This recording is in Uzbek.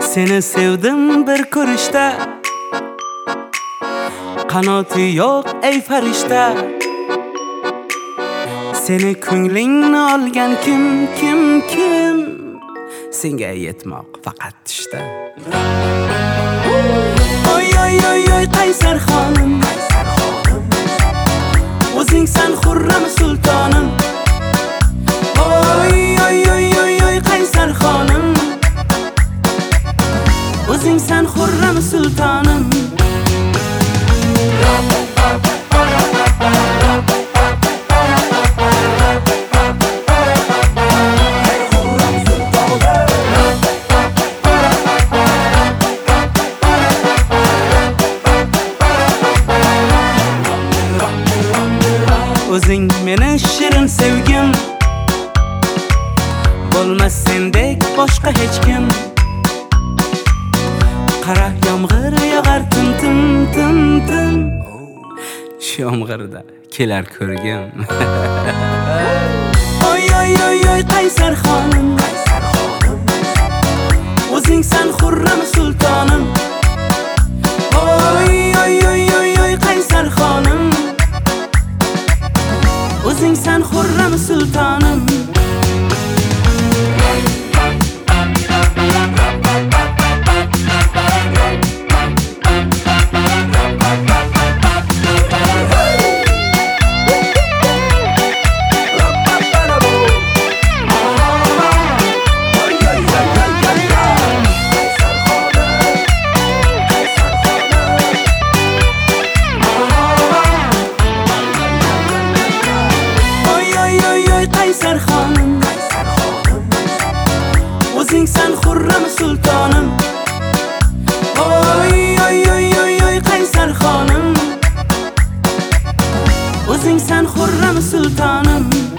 Seni sevdim bir ko'rishda, qanoti yo'q ey farishta. Seni ko'nglingni olgan kim? Senga yetmoq faqat tushda. Oy qaysar xonim, o'zingsan xurram sultonim. Oy qaysar xonim, o'zingsan xurram sultonim. O'zing meni shirin sevgim, bo'lmas sendek boshqa hech kim. Qara yomg'ir yog'ar tim. Shu yomg'irda kelar ko'rgim. Oy qaysar xonim, o'zingsan xurram sultonim. Oy qaysar xonim, o'zingsan xurram sultonim. Qaysar xonim, o'zingsan xurram sultonim. Oy qaysar xonim, o'zingsan xurram sultonim.